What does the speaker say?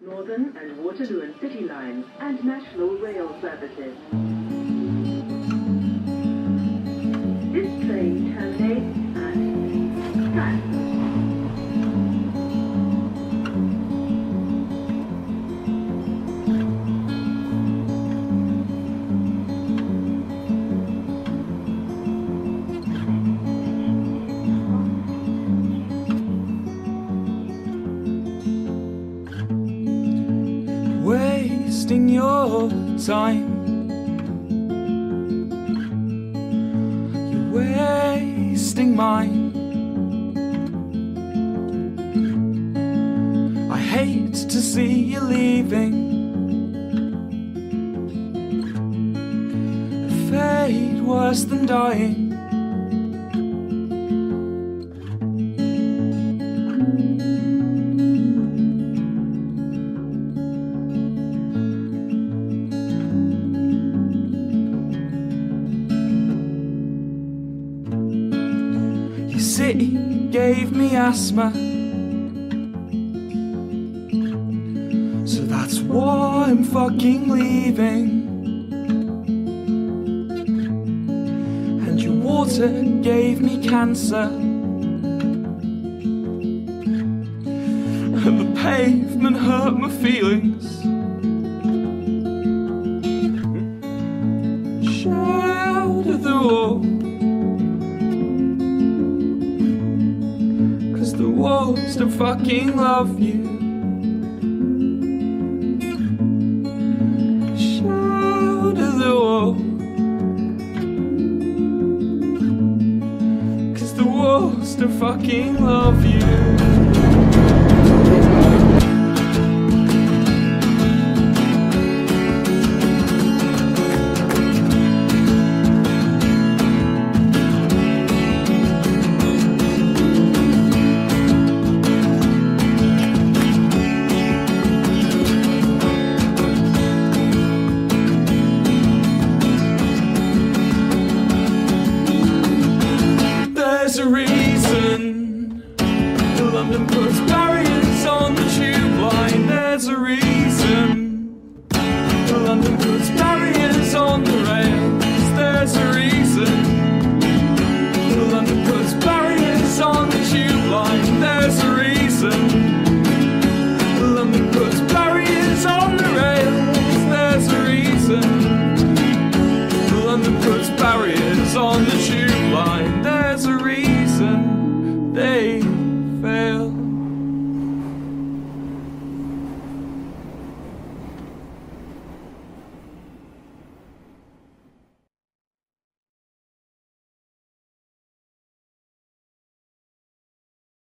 Northern and Waterloo and City lines and National Rail services. This train terminates at Stratford. Wasting your time, you're wasting mine. I hate to see you leaving, a fate worse than dying. City gave me asthma, so that's why I'm fucking leaving. And your water gave me cancer, and the pavement hurt my feelings. Shout at the wall, the walls don't fucking love you. Shout at the wall, 'cause the walls don't fucking love you.